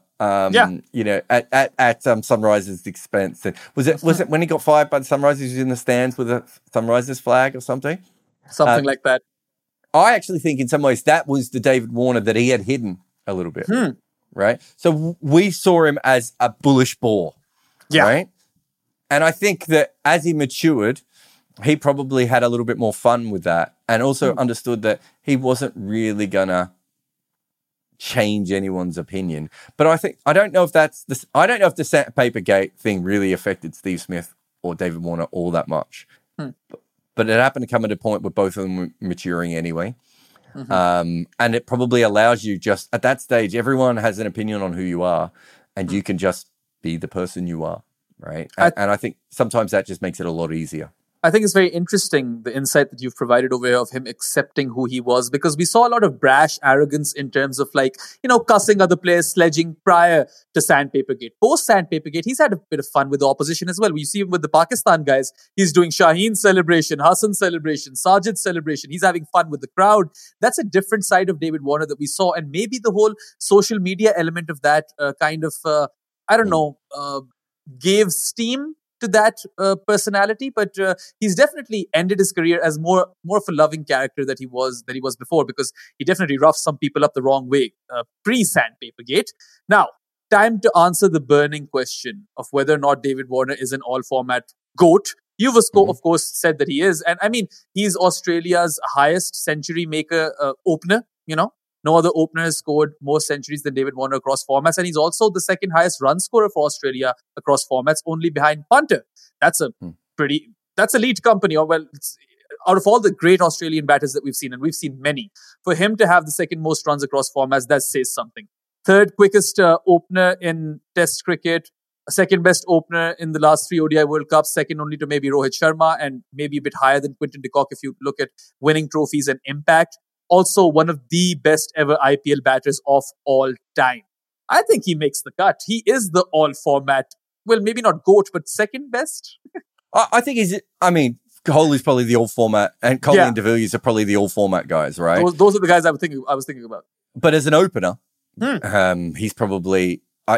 at Sunrise's expense. And was it when he got fired by the Sunrisers, he was in the stands with a Sunrisers flag or something? Something like that. I actually think in some ways that was the David Warner that he had hidden a little bit, right? So we saw him as a bullish bore, right? And I think that as he matured, he probably had a little bit more fun with that and also understood that he wasn't really going to change anyone's opinion. But I don't know if the Sandpaper Gate thing really affected Steve Smith or David Warner all that much. But it happened to come at a point where both of them were maturing anyway. And it probably allows you just, at that stage, everyone has an opinion on who you are, and you can just be the person you are, right? And I think sometimes that just makes it a lot easier. I think it's very interesting, the insight that you've provided over here of him accepting who he was, because we saw a lot of brash arrogance in terms of cussing other players, sledging prior to Sandpaper Gate. Post Sandpaper Gate, he's had a bit of fun with the opposition as well. We see him with the Pakistan guys. He's doing Shaheen celebration, Hassan celebration, Sajid celebration. He's having fun with the crowd. That's a different side of David Warner that we saw. And maybe the whole social media element of that gave steam to that personality, but he's definitely ended his career as more of a loving character than he was before, because he definitely roughed some people up the wrong way pre-Sandpaper Gate. Now, time to answer the burning question of whether or not David Warner is an all-format GOAT. You've, of course, said that he is. And I mean, he's Australia's highest century maker opener, No other opener has scored more centuries than David Warner across formats. And he's also the second highest run scorer for Australia across formats, only behind punter. That's that's elite company. Or, well, out of all the great Australian batters that we've seen, and we've seen many, for him to have the second most runs across formats, that says something. Third quickest opener in Test cricket, second best opener in the last 3 ODI World Cups, second only to maybe Rohit Sharma, and maybe a bit higher than Quinton de Kock if you look at winning trophies and impact. Also one of the best ever IPL batters of all time. I think he makes the cut. He is the all format, well, maybe not GOAT, but second best. I think Kohli's probably the all format, and Kohli and De Villiers are probably the all format guys, right? Those are the guys I was thinking about. But as an opener, he's probably,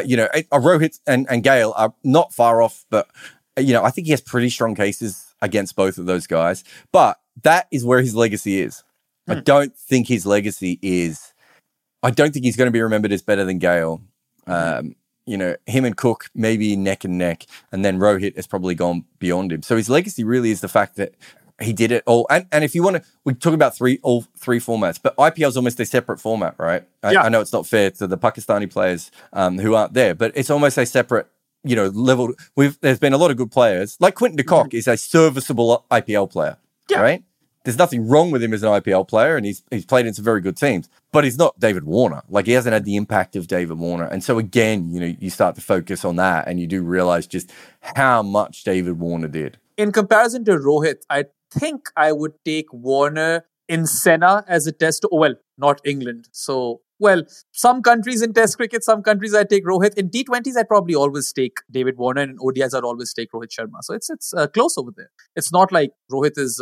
Rohit and Gale are not far off, but, I think he has pretty strong cases against both of those guys. But that is where his legacy is. I don't think his legacy is, I don't think he's going to be remembered as better than Gale. Him and Cook maybe neck and neck, and then Rohit has probably gone beyond him. So his legacy really is the fact that he did it all. And if you want to, we talk about all three formats, but IPL is almost a separate format, right? I know it's not fair to the Pakistani players who aren't there, but it's almost a separate, level. There's been a lot of good players. Like Quinton de Kock is a serviceable IPL player, right? There's nothing wrong with him as an IPL player, and he's played in some very good teams, but he's not David Warner. Like, he hasn't had the impact of David Warner. And so again, you start to focus on that, and you do realize just how much David Warner did. In comparison to Rohit, I think I would take Warner in Senna as a test. Well, not England. So, some countries in Test cricket, some countries I take Rohit. In T20s, I'd probably always take David Warner, and in ODIs, I'd always take Rohit Sharma. So it's close over there. It's not like Rohit is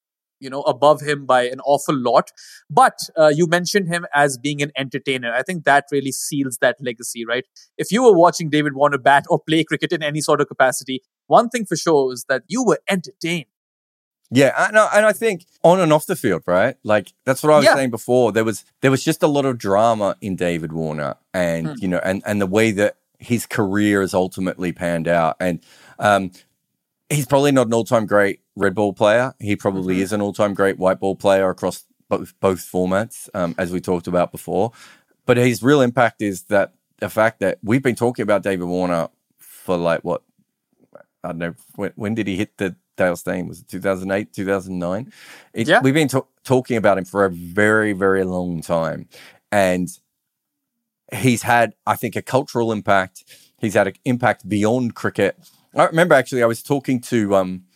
above him by an awful lot. But you mentioned him as being an entertainer. I think that really seals that legacy, right? If you were watching David Warner bat or play cricket in any sort of capacity, one thing for sure is that you were entertained. Yeah, and I think on and off the field, right? Like, that's what I was saying before. There was just a lot of drama in David Warner, and and the way that his career has ultimately panned out. And he's probably not an all-time great red ball player. He probably is an all-time great white ball player across both formats, as we talked about before. But his real impact is that the fact that we've been talking about David Warner for I don't know, when did he hit the Dale Steyn? Was it 2008, 2009? We've been talking about him for a very, very long time. And he's had, I think, a cultural impact. He's had an impact beyond cricket. I remember, actually, I was talking to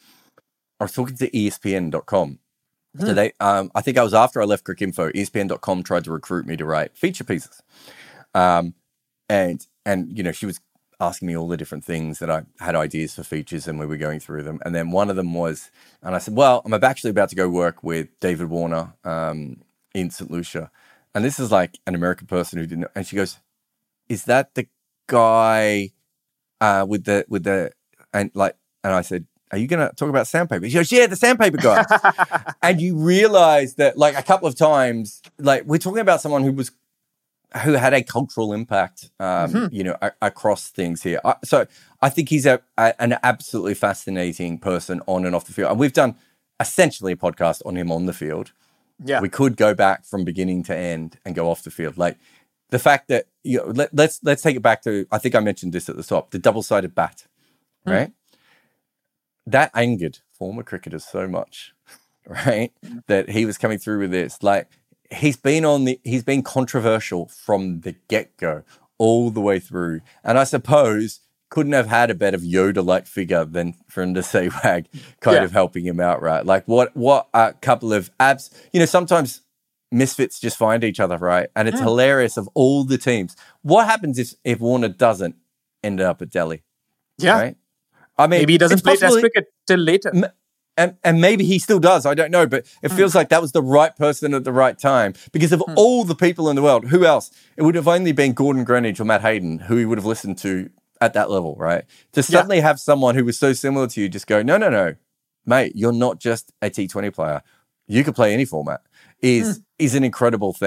ESPN.com. So I think I was after I left Cricinfo. ESPN.com tried to recruit me to write feature pieces. And she was asking me all the different things that I had ideas for features, and we were going through them. And then one of them was, and I said, well, I'm actually about to go work with David Warner in St. Lucia. And this is like an American person who didn't know. And she goes, is that the guy with the and I said, are you going to talk about sandpaper? She goes, yeah, the sandpaper guy. And you realize that, like, a couple of times, like, we're talking about someone who had a cultural impact, across things here. So I think he's an absolutely fascinating person on and off the field. And we've done essentially a podcast on him on the field. Yeah, we could go back from beginning to end and go off the field. Like, the fact that, let's take it back to, I think I mentioned this at the top, the double-sided bat, right? That angered former cricketers so much, right? That he was coming through with this. Like, he's been controversial from the get-go all the way through. And I suppose couldn't have had a better Yoda-like figure than Virender Sehwag kind of helping him out, right? Like, what a couple of abs. Sometimes misfits just find each other, right? And it's hilarious of all the teams. What happens if Warner doesn't end up at Delhi? Yeah. Right? I mean, maybe he doesn't play Test cricket till later. And maybe he still does. I don't know. But it feels like that was the right person at the right time. Because of all the people in the world, who else? It would have only been Gordon Greenidge or Matt Hayden who he would have listened to at that level, right? To suddenly have someone who was so similar to you just go, no, mate, you're not just a T20 player. You could play any format is an incredible thing.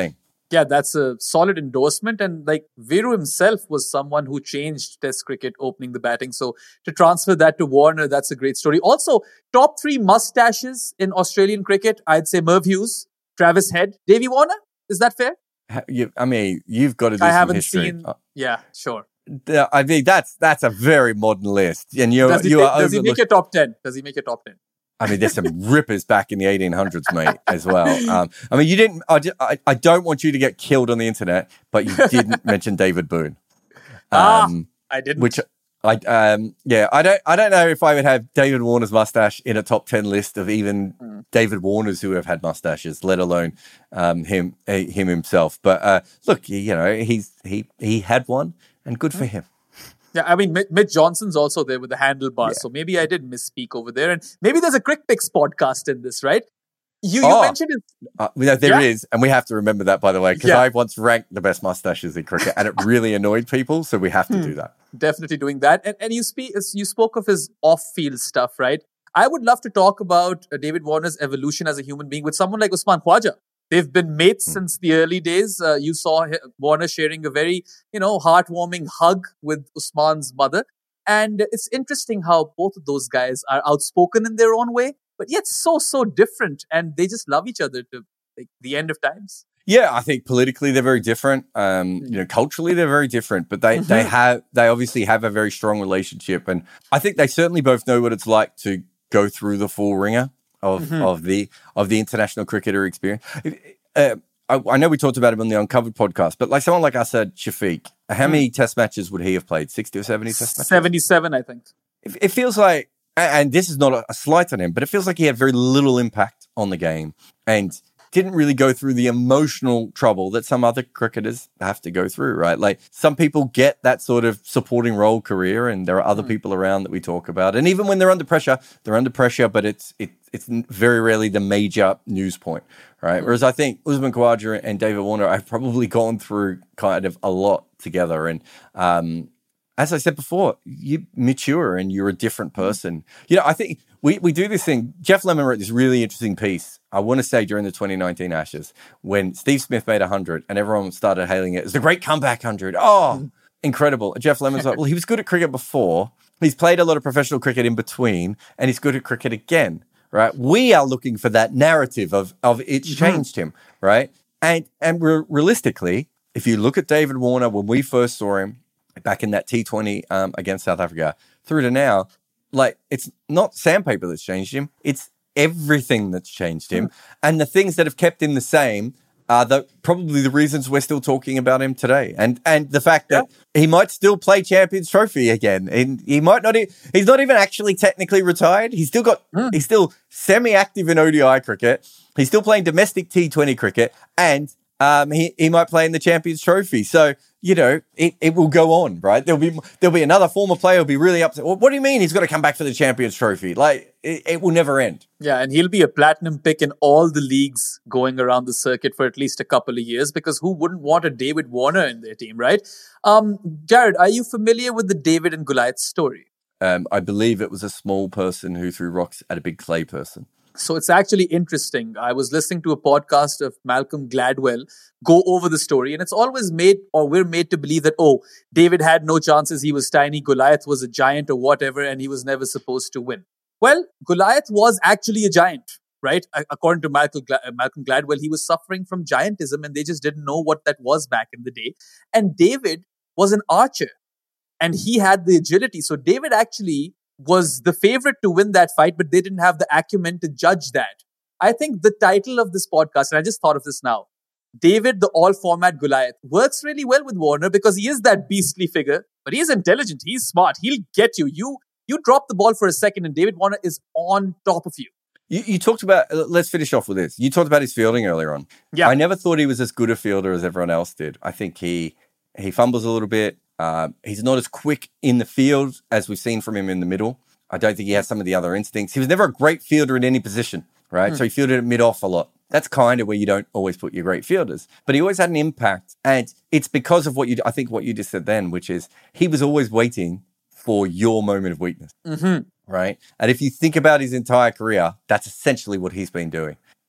Yeah, that's a solid endorsement. And like Viru himself was someone who changed Test cricket, opening the batting. So to transfer that to Warner, that's a great story. Also, top three mustaches in Australian cricket, I'd say Merv Hughes, Travis Head, Davey Warner. Is that fair? I mean, you've got to do I some haven't history. seen. Yeah, sure. I mean, that's a very modern list, and Does he overlooking. make your top 10? Does he make your top 10? I mean, there's some rippers back in the 1800s, mate, as well. I mean, you didn't. I don't want you to get killed on the internet, but you didn't mention David Boone. I didn't. Which I don't know if I would have David Warner's mustache in a top 10 list of even David Warners who have had mustaches, let alone him himself. But look, he had one, and good for him. Yeah, I mean, Mitch Johnson's also there with the handlebars, so maybe I did misspeak over there. And maybe there's a Crick Picks podcast in this, right? You mentioned it. There is, and we have to remember that, by the way, because I once ranked the best mustaches in cricket, and it really annoyed people, so we have to do that. Definitely doing that. And you spoke of his off-field stuff, right? I would love to talk about David Warner's evolution as a human being with someone like Usman Khwaja. They've been mates since the early days. You saw Warner sharing a very, heartwarming hug with Usman's mother. And it's interesting how both of those guys are outspoken in their own way, but yet so different. And they just love each other to like the end of times. Yeah, I think politically they're very different. Culturally they're very different, but they obviously have a very strong relationship. And I think they certainly both know what it's like to go through the full ringer of the international cricketer experience. I know we talked about him on the Uncovered podcast, but like someone like Asad Shafiq, how many test matches would he have played? 60 or 70 test matches? 77, I think. It feels like, and this is not a slight on him, but it feels like he had very little impact on the game and didn't really go through the emotional trouble that some other cricketers have to go through, right? Like some people get that sort of supporting role career, and there are other people around that we talk about. And even when they're under pressure, but it's very rarely the major news point, right? Whereas I think Usman Khawaja and David Warner have probably gone through kind of a lot together. And as I said before, you mature and you're a different person. I think we do this thing. Jeff Lemon wrote this really interesting piece, I want to say during the 2019 Ashes, when Steve Smith made 100 and everyone started hailing it as the great comeback 100. Oh, incredible. And Jeff Lemon's like, well, he was good at cricket before. He's played a lot of professional cricket in between, and he's good at cricket again, right? We are looking for that narrative of it's changed him, right? And realistically, if you look at David Warner, when we first saw him back in that T20 against South Africa through to now, like it's not sandpaper that's changed him. It's everything that's changed him. And the things that have kept him the same are probably the reasons we're still talking about him today. And the fact that he might still play Champions Trophy again. And he might not, he's not even actually technically retired. He's still semi-active in ODI cricket. He's still playing domestic T20 cricket, and he might play in the Champions Trophy. So, it will go on, right? There'll be another former player who'll be really upset. Well, what do you mean he's got to come back for the Champions Trophy? Like, it will never end. Yeah, and he'll be a platinum pick in all the leagues going around the circuit for at least a couple of years, because who wouldn't want a David Warner in their team, right? Jared, are you familiar with the David and Goliath story? I believe it was a small person who threw rocks at a big clay person. So it's actually interesting. I was listening to a podcast of Malcolm Gladwell go over the story, and it's always we're made to believe that, David had no chances. He was tiny. Goliath was a giant or whatever, and he was never supposed to win. Well, Goliath was actually a giant, right? According to Malcolm Gladwell, he was suffering from giantism, and they just didn't know what that was back in the day. And David was an archer, and he had the agility. So David actually was the favorite to win that fight, but they didn't have the acumen to judge that. I think the title of this podcast, and I just thought of this now, David, the all-format Goliath, works really well with Warner because he is that beastly figure, but he's intelligent, he's smart, he'll get you. You drop the ball for a second and David Warner is on top of you. You talked about, let's finish off with this. You talked about his fielding earlier on. Yeah. I never thought he was as good a fielder as everyone else did. I think he fumbles a little bit. He's not as quick in the field as we've seen from him in the middle. I don't think he has some of the other instincts. He was never a great fielder in any position, right? So he fielded at mid-off a lot. That's kind of where you don't always put your great fielders. But he always had an impact. And it's because of what you just said then, which is he was always waiting for your moment of weakness, right? And if you think about his entire career, that's essentially what he's been doing.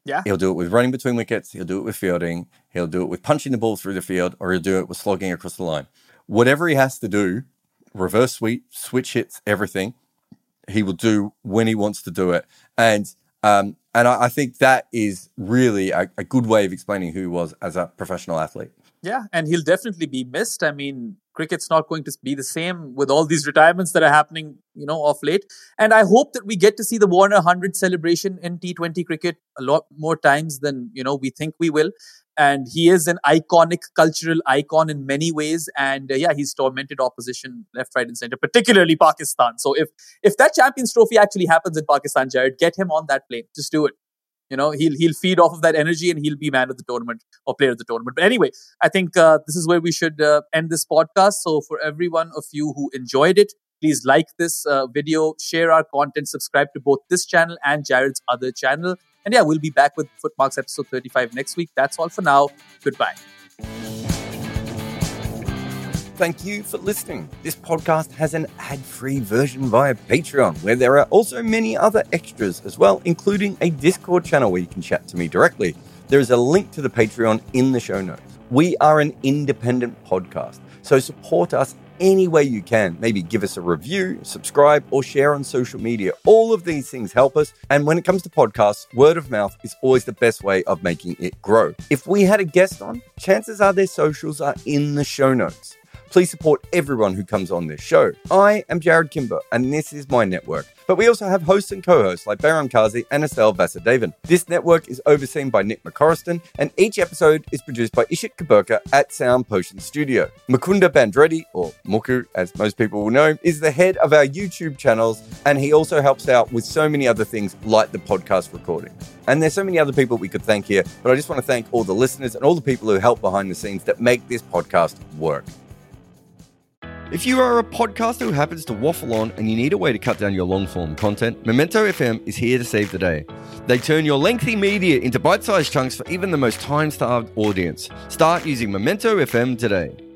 Yeah. He'll do it with running between wickets. He'll do it with fielding. He'll do it with punching the ball through the field, or he'll do it with slogging across the line. Whatever he has to do, reverse sweep, switch hits, everything, he will do when he wants to do it. And I think that is really a good way of explaining who he was as a professional athlete. Yeah, and he'll definitely be missed. I mean, cricket's not going to be the same with all these retirements that are happening, of late. And I hope that we get to see the Warner 100 celebration in T20 cricket a lot more times than, we think we will. And he is an iconic cultural icon in many ways. And he's tormented opposition left, right, and center, particularly Pakistan. So if that Champions Trophy actually happens in Pakistan, Jared, get him on that plane. Just do it. He'll feed off of that energy and he'll be man of the tournament or player of the tournament. But anyway, I think this is where we should end this podcast. So for every one of you who enjoyed it, please like this video, share our content, subscribe to both this channel and Jared's other channel. And we'll be back with Footmarks episode 35 next week. That's all for now. Goodbye. Thank you for listening. This podcast has an ad-free version via Patreon, where there are also many other extras as well, including a Discord channel where you can chat to me directly. There is a link to the Patreon in the show notes. We are an independent podcast, so support us any way you can. Maybe give us a review, subscribe, or share on social media. All of these things help us. And when it comes to podcasts, word of mouth is always the best way of making it grow. If we had a guest on, chances are their socials are in the show notes. Please support everyone who comes on this show. I am Jared Kimber, and this is my network. But we also have hosts and co-hosts like Bahram Kazi and Estelle Vasudevan. This network is overseen by Nick McCorriston, and each episode is produced by Ishit Kaburka at Sound Potion Studio. Mukunda Bandreddi, or Muku as most people will know, is the head of our YouTube channels, and he also helps out with so many other things like the podcast recording. And there's so many other people we could thank here, but I just want to thank all the listeners and all the people who help behind the scenes that make this podcast work. If you are a podcaster who happens to waffle on and you need a way to cut down your long-form content, Memento FM is here to save the day. They turn your lengthy media into bite-sized chunks for even the most time-starved audience. Start using Memento FM today.